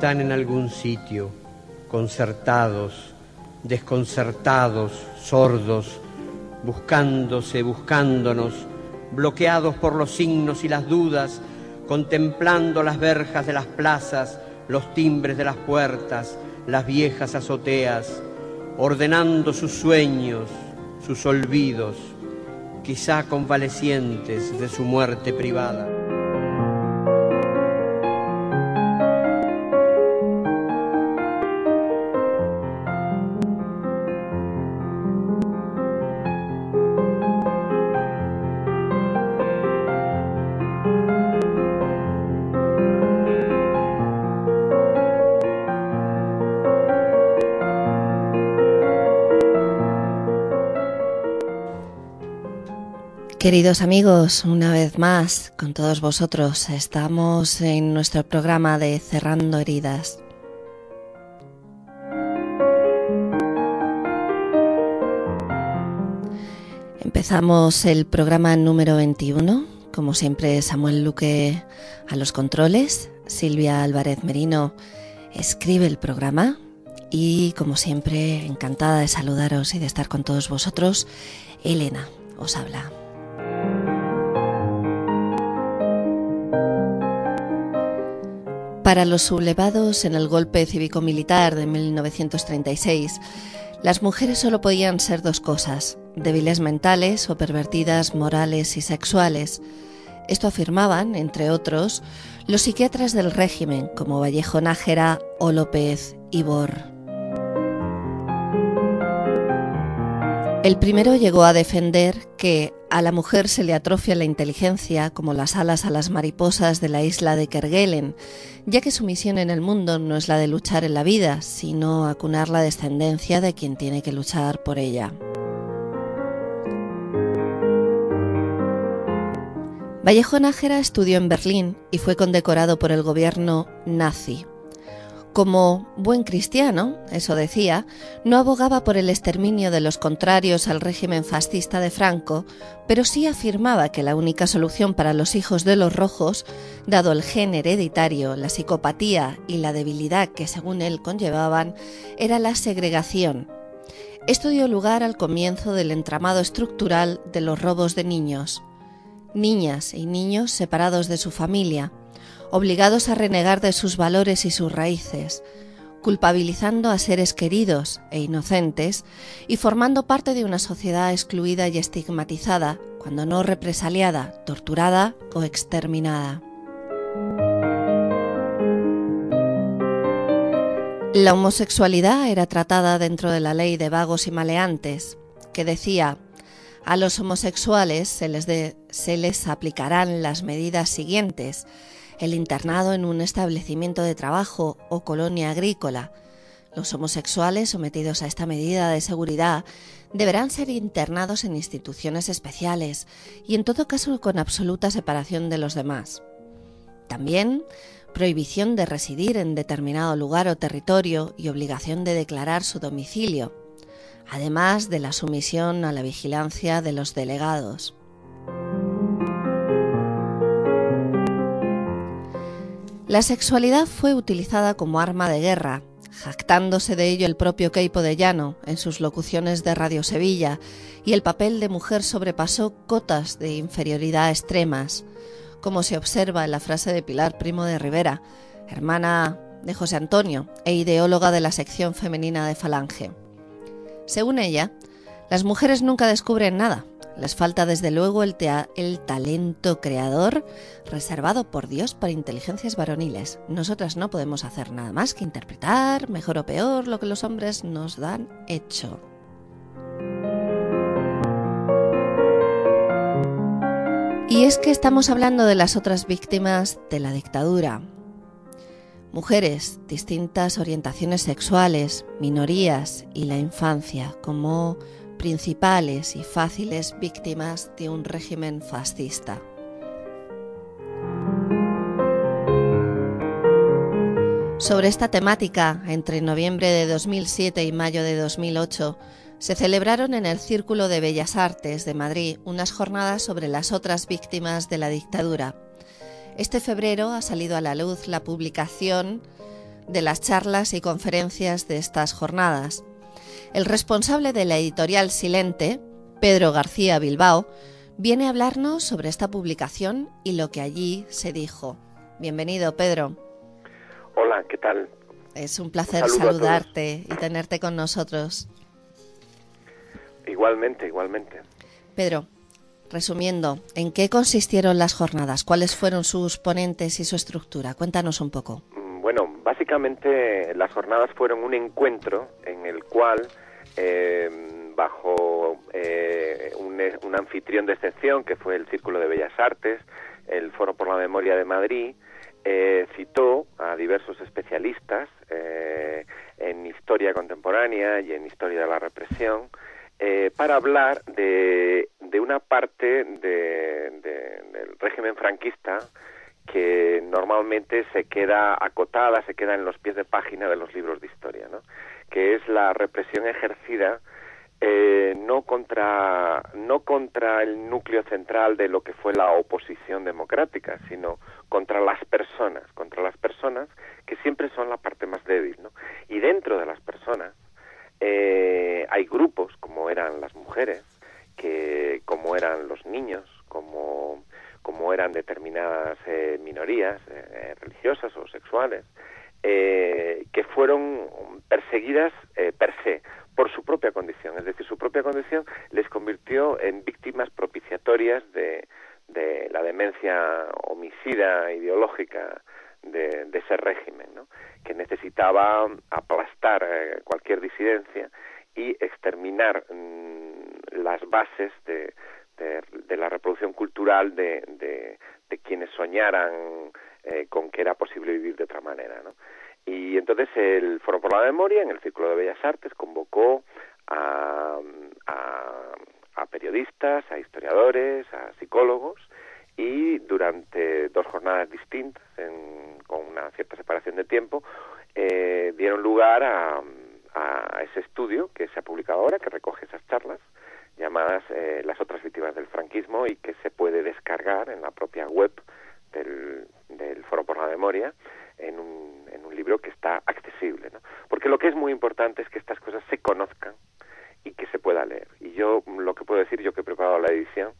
están en algún sitio, concertados, desconcertados, sordos, buscándonos, bloqueados por los signos y las dudas, contemplando las verjas de las plazas, los timbres de las puertas, las viejas azoteas, ordenando sus sueños, sus olvidos, quizá convalecientes de su muerte privada. Queridos amigos, una vez más con todos vosotros estamos en nuestro programa de Cerrando Heridas. Empezamos el programa número 21, como siempre Samuel Luque a los controles, Silvia Álvarez Merino escribe el programa y como siempre encantada de saludaros y de estar con todos vosotros, Elena os habla. Para los sublevados en el golpe cívico-militar de 1936, las mujeres solo podían ser dos cosas: débiles mentales o pervertidas morales y sexuales. Esto afirmaban, entre otros, los psiquiatras del régimen como Vallejo Nájera o López Ibor. El primero llegó a defender que a la mujer se le atrofia la inteligencia como las alas a las mariposas de la isla de Kerguelen, ya que su misión en el mundo no es la de luchar en la vida, sino acunar la descendencia de quien tiene que luchar por ella. Vallejo Nájera estudió en Berlín y fue condecorado por el gobierno nazi. Como buen cristiano, eso decía, no abogaba por el exterminio de los contrarios al régimen fascista de Franco, pero sí afirmaba que la única solución para los hijos de los rojos, dado el gen hereditario, la psicopatía y la debilidad que según él conllevaban, era la segregación. Esto dio lugar al comienzo del entramado estructural de los robos de niños. Niñas y niños separados de su familia, obligados a renegar de sus valores y sus raíces, culpabilizando a seres queridos e inocentes y formando parte de una sociedad excluida y estigmatizada, cuando no represaliada, torturada o exterminada. La homosexualidad era tratada dentro de la ley de vagos y maleantes, que decía: a los homosexuales se les aplicarán las medidas siguientes: el internado en un establecimiento de trabajo o colonia agrícola. Los homosexuales sometidos a esta medida de seguridad deberán ser internados en instituciones especiales y en todo caso con absoluta separación de los demás. También prohibición de residir en determinado lugar o territorio y obligación de declarar su domicilio, además de la sumisión a la vigilancia de los delegados. La sexualidad fue utilizada como arma de guerra, jactándose de ello el propio Queipo de Llano en sus locuciones de Radio Sevilla, y el papel de mujer sobrepasó cotas de inferioridad extremas, como se observa en la frase de Pilar Primo de Rivera, hermana de José Antonio e ideóloga de la sección femenina de Falange. Según ella, las mujeres nunca descubren nada. Les falta desde luego el talento creador reservado por Dios para inteligencias varoniles. Nosotras no podemos hacer nada más que interpretar, mejor o peor, lo que los hombres nos dan hecho. Y es que estamos hablando de las otras víctimas de la dictadura. Mujeres, distintas orientaciones sexuales, minorías y la infancia como principales y fáciles víctimas de un régimen fascista. Sobre esta temática, entre noviembre de 2007 y mayo de 2008, se celebraron en el Círculo de Bellas Artes de Madrid unas jornadas sobre las otras víctimas de la dictadura. Este febrero ha salido a la luz la publicación de las charlas y conferencias de estas jornadas. El responsable de la editorial Silente, Pedro García Bilbao, viene a hablarnos sobre esta publicación y lo que allí se dijo. Bienvenido, Pedro. Hola, ¿qué tal? Es un placer saludarte y tenerte con nosotros. Igualmente. Pedro, resumiendo, ¿en qué consistieron las jornadas? ¿Cuáles fueron sus ponentes y su estructura? Cuéntanos un poco. Bueno, básicamente las jornadas fueron un encuentro en el cual, bajo un anfitrión de excepción, que fue el Círculo de Bellas Artes, el Foro por la Memoria de Madrid, citó a diversos especialistas en historia contemporánea y en historia de la represión para hablar de una parte del régimen franquista que normalmente se queda acotada, se queda en los pies de página de los libros de historia, ¿no? Que es la represión ejercida no contra el núcleo central de lo que fue la oposición democrática, sino contra las personas que siempre son la parte más débil, ¿no? Y dentro de las personas hay grupos, como eran las mujeres, como eran los niños, como eran determinadas minorías religiosas o sexuales, que fueron perseguidas per se, por su propia condición. Es decir, su propia condición les convirtió en víctimas propiciatorias de la demencia homicida ideológica de ese régimen, ¿no? Que necesitaba aplastar cualquier disidencia y exterminar las bases de la reproducción cultural de quienes soñaran con que era posible vivir de otra manera, ¿no? Y entonces el Foro por la Memoria, en el Círculo de Bellas Artes, convocó a periodistas, a historiadores, a psicólogos, y durante 2 jornadas distintas, con una cierta separación de tiempo, dieron lugar a ese estudio que se ha publicado ahora, que recoge esas charlas, llamadas Las otras víctimas del franquismo, y que se puede descargar en la propia web del Foro por la Memoria, en un libro que está accesible, ¿no? Porque lo que es muy importante es que estas cosas se conozcan y que se pueda leer. Y yo lo que puedo decir, yo que he preparado la edición,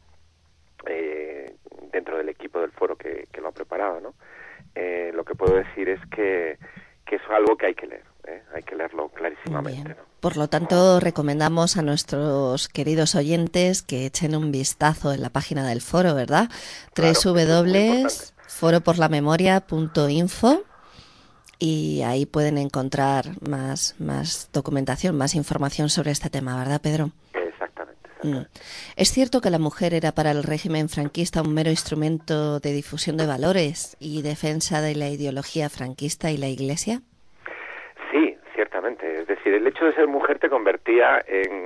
dentro del equipo del foro que lo ha preparado, ¿no? Lo que puedo decir es que es algo que hay que leer, hay que leerlo clarísimamente, ¿no? Por lo tanto, recomendamos a nuestros queridos oyentes que echen un vistazo en la página del foro, ¿verdad? Claro, www.foroporlamemoria.info, y ahí pueden encontrar más documentación, más información sobre este tema, ¿verdad, Pedro? Exactamente. ¿Es cierto que la mujer era para el régimen franquista un mero instrumento de difusión de valores y defensa de la ideología franquista y la Iglesia? Sí, ciertamente. Es decir, el hecho de ser mujer te convertía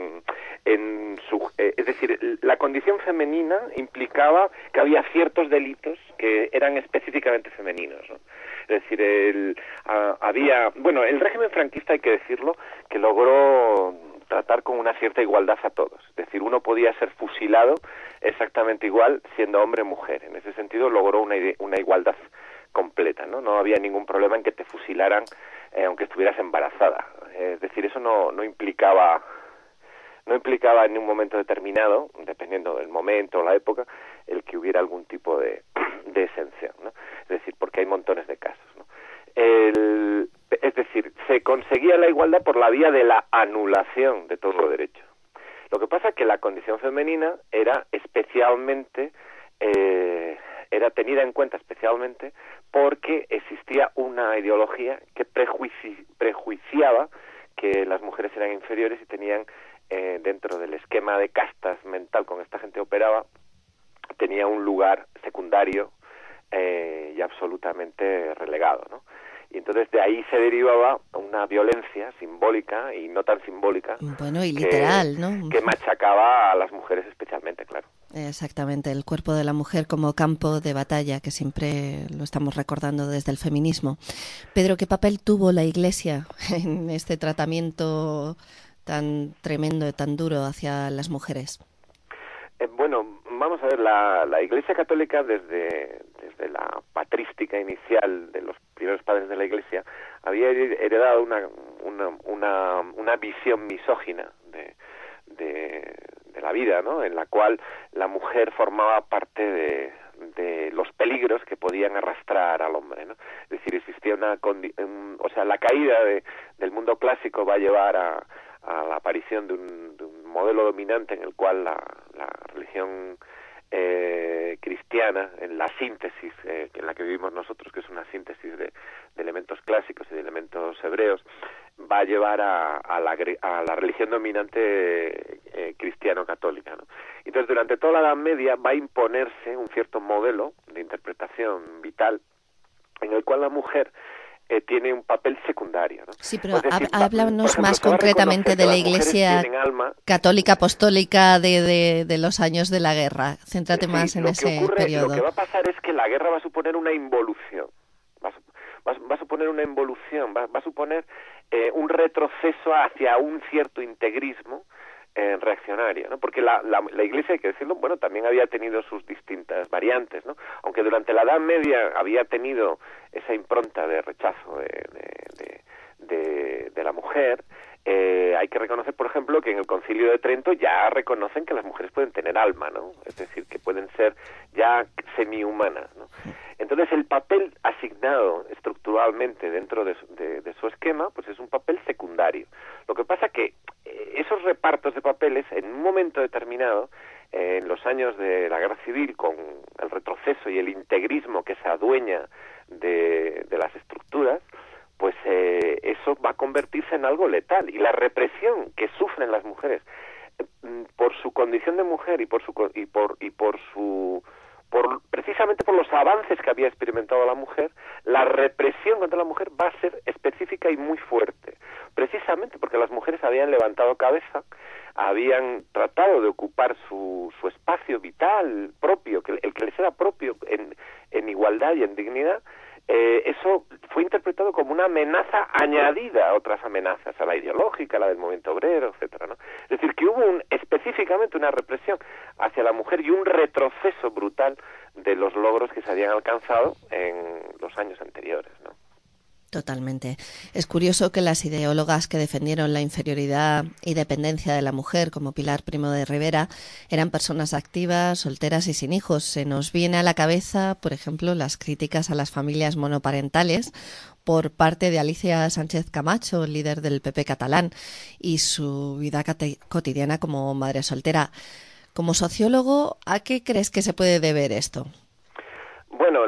es decir, la condición femenina implicaba que había ciertos delitos que eran específicamente femeninos, ¿no? Es decir, el régimen franquista, hay que decirlo, que logró tratar con una cierta igualdad a todos. Es decir, uno podía ser fusilado exactamente igual siendo hombre o mujer. En ese sentido logró una igualdad completa, ¿no? No había ningún problema en que te fusilaran aunque estuvieras embarazada. Es decir, eso no implicaba en un momento determinado, dependiendo del momento o la época, el que hubiera algún tipo de exención, ¿no? Es decir, porque hay montones de casos, ¿no? Es decir, se conseguía la igualdad por la vía de la anulación de todo derecho. Lo que pasa es que la condición femenina era especialmente, era tenida en cuenta especialmente porque existía una ideología que prejuiciaba que las mujeres eran inferiores y tenían, dentro del esquema de castas mental con esta gente operaba, tenía un lugar secundario y absolutamente relegado, ¿no? Y entonces de ahí se derivaba una violencia simbólica y no tan simbólica, bueno, y literal, ¿no? Que machacaba a las mujeres especialmente, claro. Exactamente, el cuerpo de la mujer como campo de batalla, que siempre lo estamos recordando desde el feminismo. Pedro, ¿qué papel tuvo la Iglesia en este tratamiento tan tremendo y tan duro hacia las mujeres? vamos a ver, la Iglesia Católica desde la patrística inicial de los primeros padres de la Iglesia había heredado una visión misógina de la vida, ¿no? En la cual la mujer formaba parte de los peligros que podían arrastrar al hombre, ¿no? Es decir, existía la caída del mundo clásico va a llevar a la aparición de un modelo dominante en el cual la religión cristiana, en la síntesis en la que vivimos nosotros, que es una síntesis de elementos clásicos y de elementos hebreos, va a llevar a la religión dominante cristiano-católica, ¿no? Entonces, durante toda la Edad Media va a imponerse un cierto modelo de interpretación vital en el cual la mujer tiene un papel secundario, ¿no? Sí, pero háblanos más concretamente de la Iglesia católica apostólica de los años de la guerra. Céntrate más en ese periodo. Lo que va a pasar es que la guerra va a suponer una involución. Va a suponer una involución, va a suponer un retroceso hacia un cierto integrismo reaccionario, ¿no? Porque la Iglesia, hay que decirlo, bueno, también había tenido sus distintas variantes, ¿no? Aunque durante la Edad Media había tenido esa impronta de rechazo de la mujer, hay que reconocer, por ejemplo, que en el Concilio de Trento ya reconocen que las mujeres pueden tener alma, ¿no? Es decir, que pueden ser ya semi-humanas, ¿no? Entonces, el papel asignado estructuralmente dentro de su esquema, pues es un papel secundario. Lo que pasa que esos repartos de papeles, en un momento determinado, en los años de la Guerra Civil, con el retroceso y el integrismo que se adueña de las estructuras, pues eso va a convertirse en algo letal. Y la represión que sufren las mujeres por su condición de mujer y precisamente por los avances que había experimentado la mujer, la represión contra la mujer va a ser específica y muy fuerte, precisamente porque las mujeres habían levantado cabeza, habían tratado de ocupar su espacio vital propio, el que les era propio en igualdad y en dignidad. Eso fue interpretado como una amenaza añadida a otras amenazas, a la ideológica, a la del movimiento obrero, etcétera, ¿no? Es decir, que hubo específicamente una represión hacia la mujer y un retroceso brutal de los logros que se habían alcanzado en los años anteriores, ¿no? Totalmente. Es curioso que las ideólogas que defendieron la inferioridad y dependencia de la mujer, como Pilar Primo de Rivera, eran personas activas, solteras y sin hijos. Se nos viene a la cabeza, por ejemplo, las críticas a las familias monoparentales por parte de Alicia Sánchez Camacho, líder del PP catalán, y su vida cotidiana como madre soltera. Como sociólogo, ¿a qué crees que se puede deber esto? Bueno,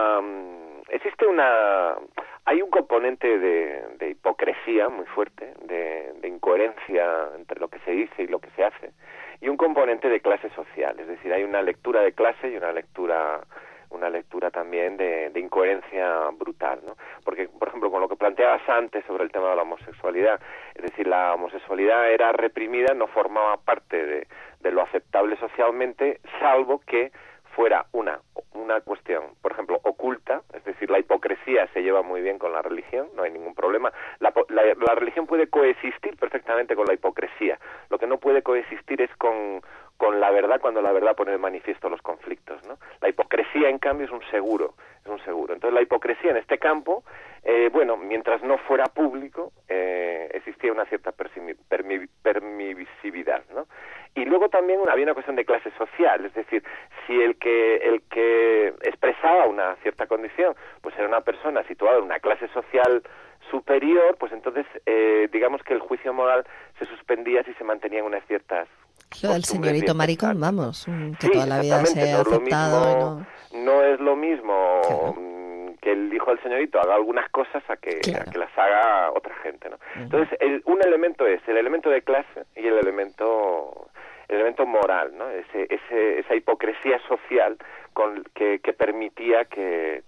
hay un componente de hipocresía muy fuerte, de incoherencia entre lo que se dice y lo que se hace, y un componente de clase social. Es decir, hay una lectura de clase y una lectura también de incoherencia brutal, ¿no? Porque, por ejemplo, con lo que planteabas antes sobre el tema de la homosexualidad, es decir, la homosexualidad era reprimida, no formaba parte de lo aceptable socialmente, salvo que fuera una cuestión, por ejemplo, oculta, es decir, la hipocresía se lleva muy bien con la religión, no hay ningún problema. La religión puede coexistir perfectamente con la hipocresía. Lo que no puede coexistir es con la verdad, cuando la verdad pone de manifiesto los conflictos, ¿no? La hipocresía, en cambio, es un seguro. Entonces, la hipocresía en este campo, mientras no fuera público, existía una cierta permisividad, ¿no? Y luego también había una cuestión de clase social, es decir, si el que expresaba una cierta condición, pues era una persona situada en una clase social superior, pues entonces digamos que el juicio moral se suspendía si se mantenían unas ciertas... Lo del señorito maricón, vamos, que sí, toda la vida se ha aceptado. No es lo mismo, claro, que el hijo del señorito haga algunas cosas a que las haga otra gente, ¿no? Uh-huh. Entonces, un elemento es el elemento de clase y el elemento moral, ¿no? Esa hipocresía social que permitía que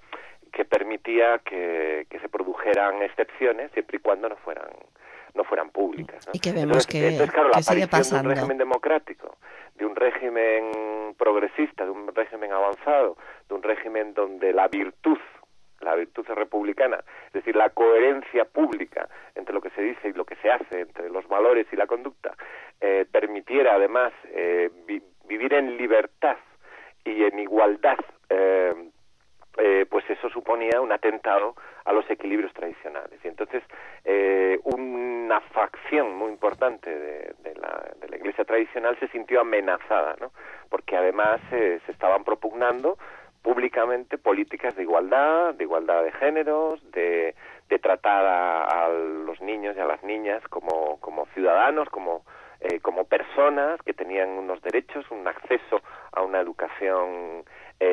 se produjeran excepciones siempre y cuando no fueran públicas, ¿no? Y que vemos entonces, claro, que la sigue aparición pasando. de un régimen democrático, de un régimen progresista, de un régimen avanzado, de un régimen donde la virtud republicana, es decir, la coherencia pública entre lo que se dice y lo que se hace, entre los valores y la conducta, permitiera además vivir en libertad y en igualdad, pues eso suponía un atentado a los equilibrios tradicionales. Y entonces una facción muy importante de la Iglesia tradicional se sintió amenazada, ¿no? Porque además se estaban propugnando públicamente políticas de igualdad de géneros, de tratar a los niños y a las niñas como ciudadanos, como personas que tenían unos derechos, un acceso a una educación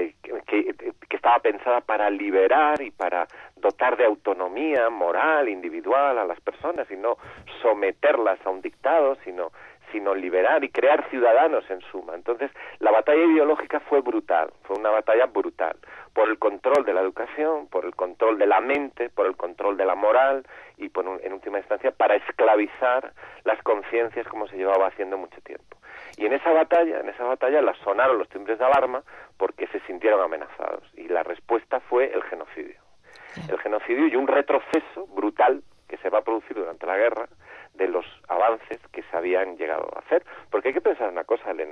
que estaba pensada para liberar y para dotar de autonomía moral, individual a las personas y no someterlas a un dictado, sino liberar y crear ciudadanos en suma. Entonces, la batalla ideológica fue brutal, fue una batalla brutal, por el control de la educación, por el control de la mente, por el control de la moral y en última instancia para esclavizar las conciencias como se llevaba haciendo mucho tiempo. Y en esa batalla las sonaron los timbres de alarma porque se sintieron amenazados y la respuesta fue el genocidio. El genocidio y un retroceso brutal que se va a producir durante la guerra de los avances que se habían llegado a hacer. Porque hay que pensar una cosa, Elena.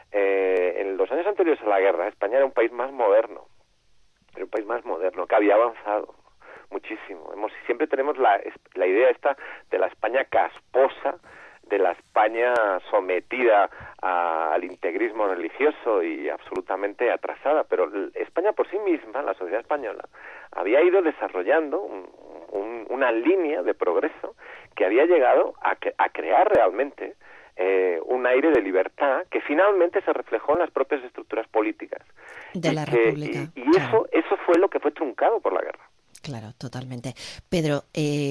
En los años anteriores a la guerra, España era un país más moderno. Era un país más moderno, que había avanzado muchísimo. Siempre tenemos la idea esta de la España casposa, de la España sometida al integrismo religioso y absolutamente atrasada. Pero España por sí misma, la sociedad española, había ido desarrollando una línea de progreso que había llegado a crear realmente un aire de libertad que finalmente se reflejó en las propias estructuras políticas de la República. Y claro, eso fue lo que fue truncado por la guerra. Claro, totalmente. Pedro,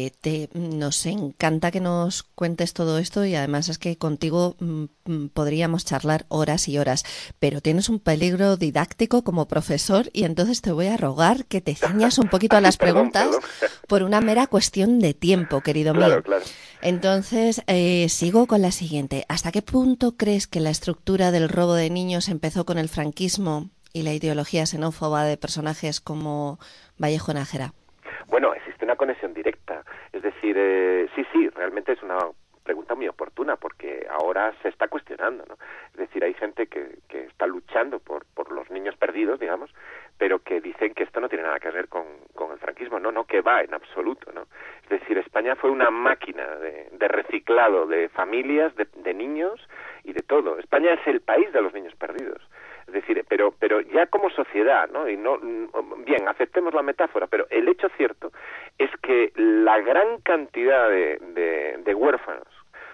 nos encanta que nos cuentes todo esto y además es que contigo podríamos charlar horas y horas, pero tienes un peligro didáctico como profesor y entonces te voy a rogar que te ciñas un poquito a las preguntas por una mera cuestión de tiempo, querido mío. Claro. Entonces, sigo con la siguiente. ¿Hasta qué punto crees que la estructura del robo de niños empezó con el franquismo y la ideología xenófoba de personajes como Vallejo Nájera? Bueno, existe una conexión directa. Es decir, sí, realmente es una pregunta muy oportuna porque ahora se está cuestionando, ¿no? Es decir, hay gente que está luchando por los niños perdidos, digamos, pero que dicen que esto no tiene nada que ver con el franquismo. No, que va en absoluto, ¿no? Es decir, España fue una máquina de reciclado de familias, de niños y de todo. España es el país de los niños perdidos. Es decir, pero ya como sociedad, ¿no? Y no, bien, aceptemos la metáfora, pero el hecho cierto es que la gran cantidad de huérfanos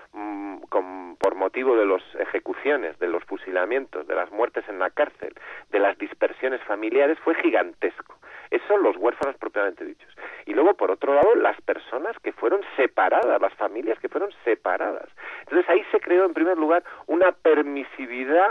por motivo de las ejecuciones, de los fusilamientos, de las muertes en la cárcel, de las dispersiones familiares fue gigantesco. Esos son los huérfanos propiamente dichos. Y luego, por otro lado, las personas que fueron separadas, las familias que fueron separadas. Entonces ahí se creó, en primer lugar, una permisividad,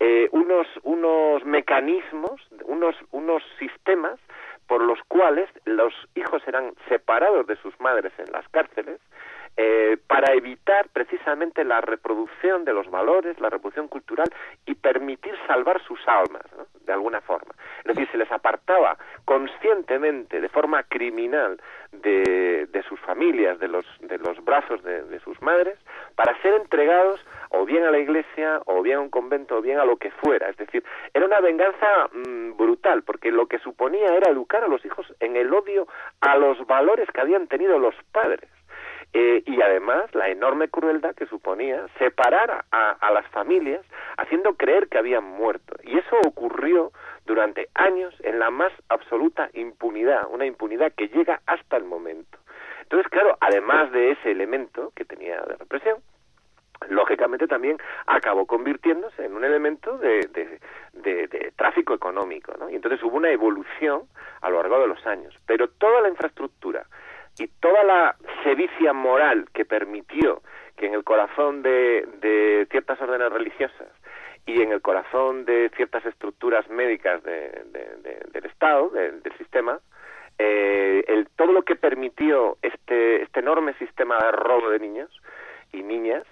unos mecanismos, unos sistemas por los cuales los hijos eran separados de sus madres en las cárceles, para evitar precisamente la reproducción de los valores, la reproducción cultural y permitir salvar sus almas, ¿no? De alguna forma. Es decir, se les apartaba conscientemente, de forma criminal, de sus familias, de los brazos de sus madres, para ser entregados o bien a la iglesia, o bien a un convento, o bien a lo que fuera. Es decir, era una venganza brutal, porque lo que suponía era educar a los hijos en el odio a los valores que habían tenido los padres. Y además la enorme crueldad que suponía separar a las familias haciendo creer que habían muerto. Y eso ocurrió durante años en la más absoluta impunidad, una impunidad que llega hasta el momento. Entonces, claro, además de ese elemento que tenía de represión, lógicamente también acabó convirtiéndose en un elemento de tráfico económico, ¿no? Y entonces hubo una evolución a lo largo de los años. Pero toda la infraestructura y toda la sevicia moral que permitió que en el corazón de ciertas órdenes religiosas y en el corazón de ciertas estructuras médicas del Estado, del sistema, todo lo que permitió este enorme sistema de robo de niños y niñas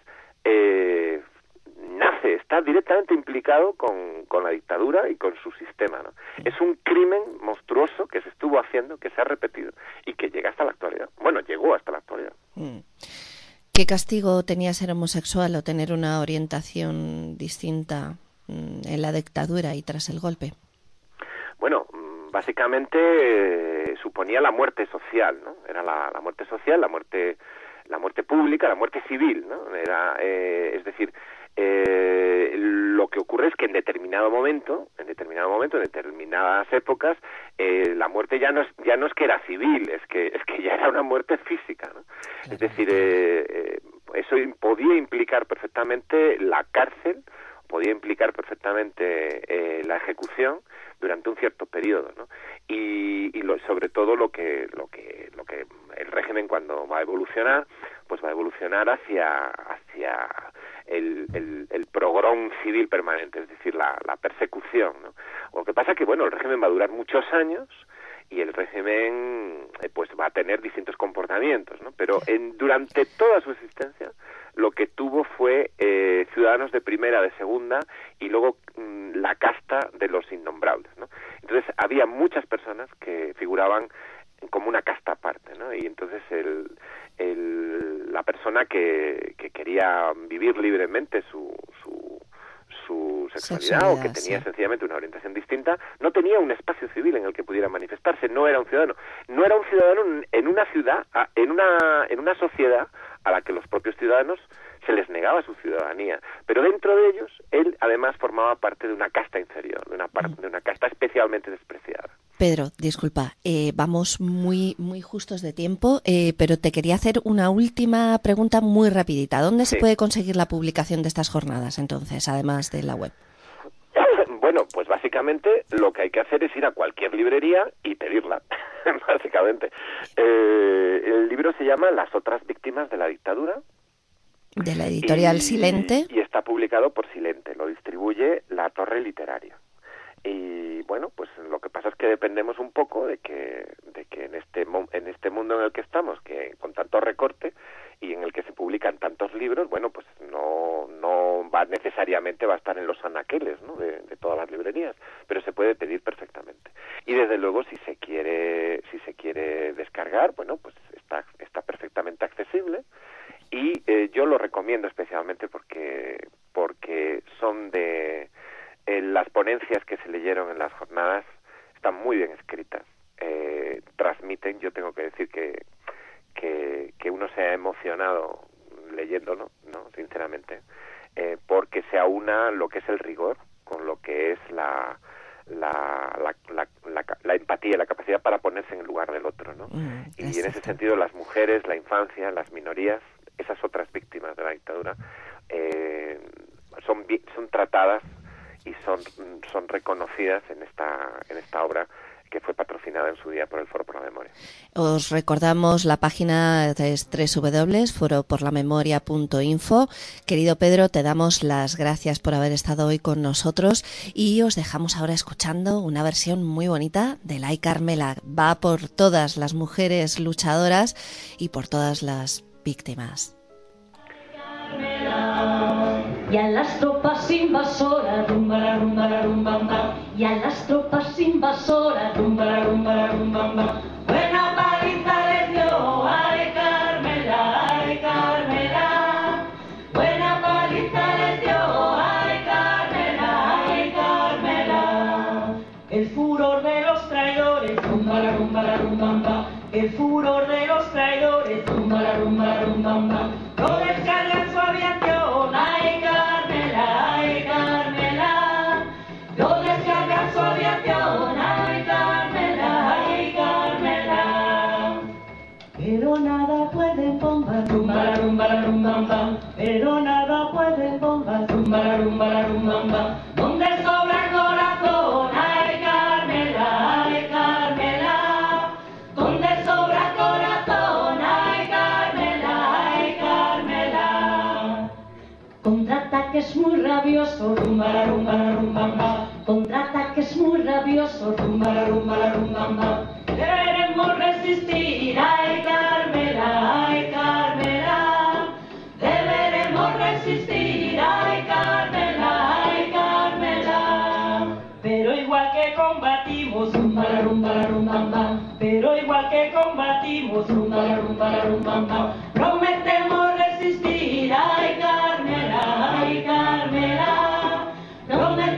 está directamente implicado con la dictadura y con su sistema, ¿no? Es un crimen monstruoso que se estuvo haciendo, que se ha repetido y que llega hasta la actualidad. Bueno, llegó hasta la actualidad. ¿Qué castigo tenía ser homosexual o tener una orientación distinta en la dictadura y tras el golpe? Bueno, básicamente suponía la muerte social, ¿no? Era la muerte social, la muerte pública, la muerte civil, ¿no? Es decir, lo que ocurre es que en determinado momento, en determinadas épocas, la muerte ya no es que era civil, es que ya era una muerte física, ¿no? Es decir, eso podía implicar perfectamente la cárcel, podía implicar perfectamente la ejecución durante un cierto periodo, ¿no? Y sobre todo lo que el régimen, cuando va a evolucionar, pues va a evolucionar hacia el progrom civil permanente, es decir, la persecución, ¿no? Lo que pasa que, bueno, el régimen va a durar muchos años y el régimen pues va a tener distintos comportamientos, ¿no? Pero durante toda su existencia lo que tuvo fue ciudadanos de primera, de segunda, y luego la casta de los innombrables, ¿no? Entonces había muchas personas que figuraban como una casta aparte, ¿no? Y entonces la persona que quería vivir libremente su sexualidad, o que tenía sencillamente una orientación distinta, no tenía un espacio civil en el que pudiera manifestarse, no era un ciudadano en una ciudad, en una sociedad a la que los propios ciudadanos se les negaba su ciudadanía, pero dentro de ellos él además formaba parte de una casta inferior, de una casta especialmente despreciada. Pedro, disculpa, vamos muy justos de tiempo, pero te quería hacer una última pregunta muy rapidita. ¿Dónde se puede conseguir la publicación de estas jornadas, entonces, además de la web? Bueno, pues básicamente lo que hay que hacer es ir a cualquier librería y pedirla, básicamente. El libro se llama Las otras víctimas de la dictadura. De la editorial Silente. Y está publicado por Silente, lo distribuye La Torre Literaria. Y bueno, pues lo que pasa es que dependemos un poco de que en este mundo en el que estamos, que con tanto recorte y en el que se publican tantos libros, bueno, pues no necesariamente va a estar en los anaqueles, ¿no?, de todas las librerías, pero se puede pedir perfectamente. Y desde luego si se quiere descargar, bueno, pues está perfectamente accesible. Y yo lo recomiendo especialmente porque son de las ponencias que se leyeron en las jornadas, están muy bien escritas, transmiten, yo tengo que decir que uno se ha emocionado leyéndolo, ¿no?, sinceramente, porque se aúna lo que es el rigor con lo que es la empatía, la capacidad para ponerse en el lugar del otro, ¿no? Y en ese sentido las mujeres, la infancia, las minorías, esas otras víctimas de la dictadura, son tratadas y son reconocidas en esta obra que fue patrocinada en su día por el Foro por la Memoria. Os recordamos, la página es www.foroporlamemoria.info. Querido Pedro, te damos las gracias por haber estado hoy con nosotros y os dejamos ahora escuchando una versión muy bonita de Ay Carmela. Va por todas las mujeres luchadoras y por todas las víctimas. Y a las tropas invasoras, rumba la rumba la rumba rumba. Y a las tropas invasoras, rumba la rumba la rumba rumba. Buena paliza les dio, ay Carmela, ay Carmela. Buena paliza les dio, ay Carmela, ay Carmela. El furor de los traidores, rumba la rumba la rumba rumba. El furor de los traidores, rumba la rumba la rumba rumba. No descargan su aviación, ay Carmela, ay Carmela. No descargan su aviación, ay Carmela, ay Carmela. Pero nada pueden bombas, rumba la rumba la rumba rumba. Pero nada pueden bombas, rumba la rumba la rumba rumba. Donde sobra el corazón, ay Carmela, ay Carmela. Donde sobra el corazón, ay Carmela, ay Carmela. Contraataques muy rabioso, rumba la rumba la rumba rumba. Contraataques muy rabioso, rumba la rumba la rumba rumba. Deberemos resistir, ay Carmela, ay Carmela. Deberemos resistir, ay Carmela, ay Carmela. Pero igual que combatimos, rumba la rumba la rumba rumba. Pero igual que combatimos, rumba la rumba la rumba rumba. Prometemos resistir, ay Carmela, ay Carmela. Prometemos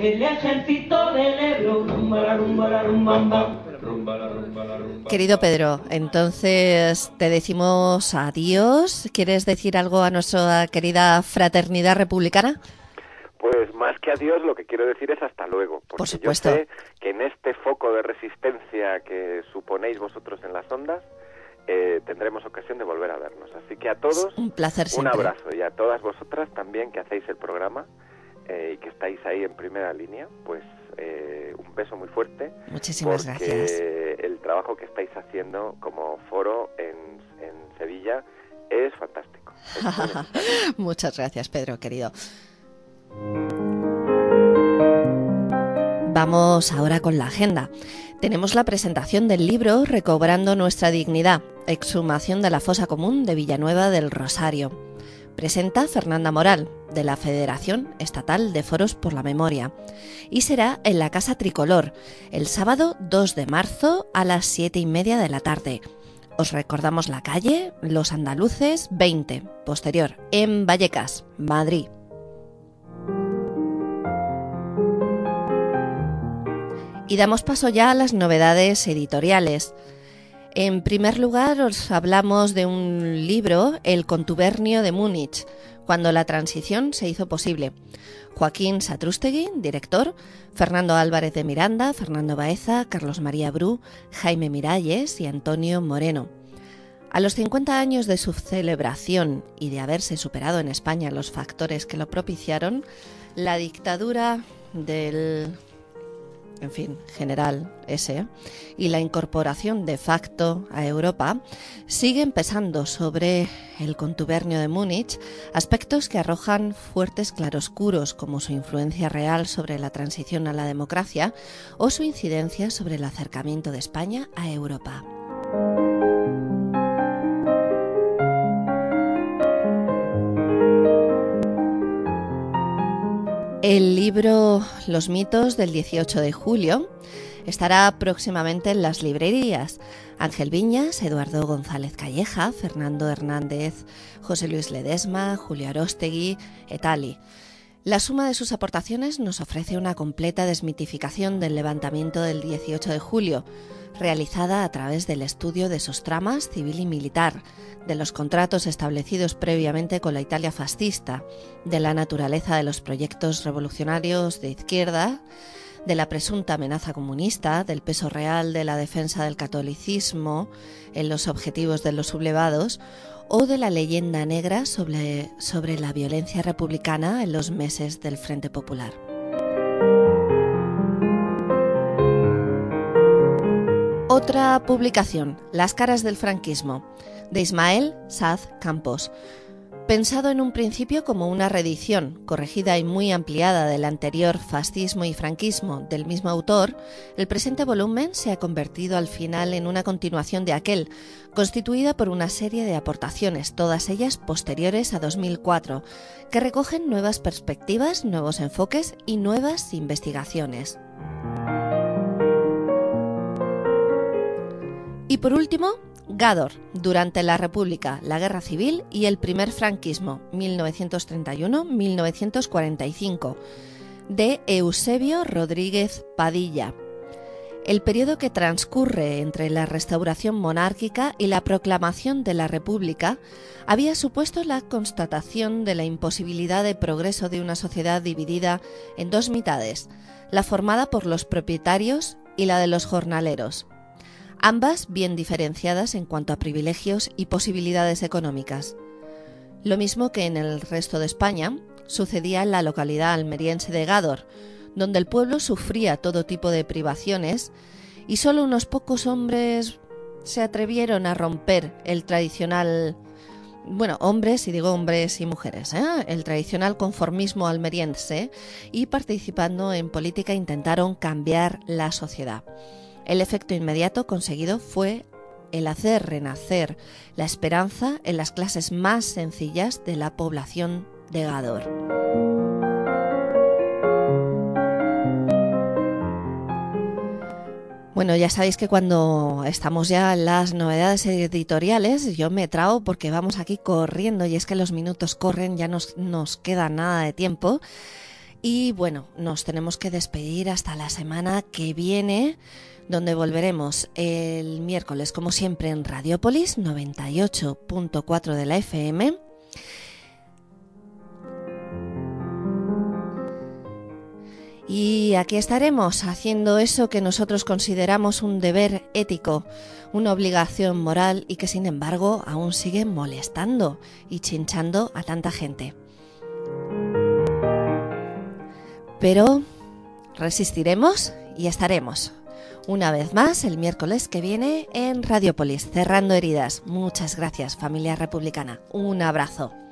el ejército del Ebro. Rumba la rumba la rumbamba. Querido Pedro, entonces te decimos adiós. ¿Quieres decir algo a nuestra querida fraternidad republicana? Pues más que adiós, lo que quiero decir es hasta luego. Porque por supuesto. yo sé que en este foco de resistencia que suponéis vosotros en las ondas, tendremos ocasión de volver a vernos. Así que a todos, un placer siempre. Un abrazo. Y a todas vosotras también que hacéis el programa y que estáis ahí en primera línea, pues un beso muy fuerte. Muchísimas gracias. El trabajo que estáis haciendo como foro en Sevilla es fantástico. Muchas gracias, Pedro, querido. Vamos ahora con la agenda. Tenemos la presentación del libro Recobrando nuestra dignidad, exhumación de la fosa común de Villanueva del Rosario. Presenta Fernanda Moral, de la Federación Estatal de Foros por la Memoria, y será en la Casa Tricolor, el sábado 2 de marzo a las 7:30 de la tarde. Os recordamos la calle Los Andaluces 20, posterior, en Vallecas, Madrid. Y damos paso ya a las novedades editoriales. En primer lugar, os hablamos de un libro, El contubernio de Múnich, cuando la transición se hizo posible. Joaquín Satrústegui, director, Fernando Álvarez de Miranda, Fernando Baeza, Carlos María Bru, Jaime Miralles y Antonio Moreno. A los 50 años de su celebración y de haberse superado en España los factores que lo propiciaron, la dictadura del general ese, y la incorporación de facto a Europa, siguen pesando sobre el contubernio de Múnich aspectos que arrojan fuertes claroscuros como su influencia real sobre la transición a la democracia o su incidencia sobre el acercamiento de España a Europa. El libro Los mitos del 18 de julio estará próximamente en las librerías. Ángel Viñas, Eduardo González Calleja, Fernando Hernández, José Luis Ledesma, Julio Aróstegui, etali. La suma de sus aportaciones nos ofrece una completa desmitificación del levantamiento del 18 de julio, realizada a través del estudio de sus tramas civil y militar, de los contratos establecidos previamente con la Italia fascista, de la naturaleza de los proyectos revolucionarios de izquierda, de la presunta amenaza comunista, del peso real de la defensa del catolicismo en los objetivos de los sublevados, o de la leyenda negra sobre la violencia republicana en los meses del Frente Popular. Otra publicación, Las caras del franquismo, de Ismael Saz Campos. Pensado en un principio como una reedición, corregida y muy ampliada del anterior Fascismo y franquismo del mismo autor, el presente volumen se ha convertido al final en una continuación de aquel, constituida por una serie de aportaciones, todas ellas posteriores a 2004, que recogen nuevas perspectivas, nuevos enfoques y nuevas investigaciones. Y por último, Gádor, durante la República, la Guerra Civil y el primer franquismo, 1931-1945, de Eusebio Rodríguez Padilla. El periodo que transcurre entre la restauración monárquica y la proclamación de la República había supuesto la constatación de la imposibilidad de progreso de una sociedad dividida en dos mitades, la formada por los propietarios y la de los jornaleros, ambas bien diferenciadas en cuanto a privilegios y posibilidades económicas. Lo mismo que en el resto de España, sucedía en la localidad almeriense de Gádor, donde el pueblo sufría todo tipo de privaciones y solo unos pocos hombres se atrevieron a romper el tradicional, hombres, y digo hombres y mujeres, el tradicional conformismo almeriense, y participando en política intentaron cambiar la sociedad. El efecto inmediato conseguido fue el hacer renacer la esperanza en las clases más sencillas de la población de Gádor. Bueno, ya sabéis que cuando estamos ya en las novedades editoriales, yo me trago porque vamos aquí corriendo y es que los minutos corren, ya nos queda nada de tiempo. Y bueno, nos tenemos que despedir hasta la semana que viene, donde volveremos el miércoles, como siempre, en Radiopolis 98.4 de la FM. Y aquí estaremos haciendo eso que nosotros consideramos un deber ético, una obligación moral y que sin embargo aún sigue molestando y chinchando a tanta gente. Pero resistiremos y estaremos una vez más el miércoles que viene en Radiopolis, cerrando heridas. Muchas gracias, familia republicana. Un abrazo.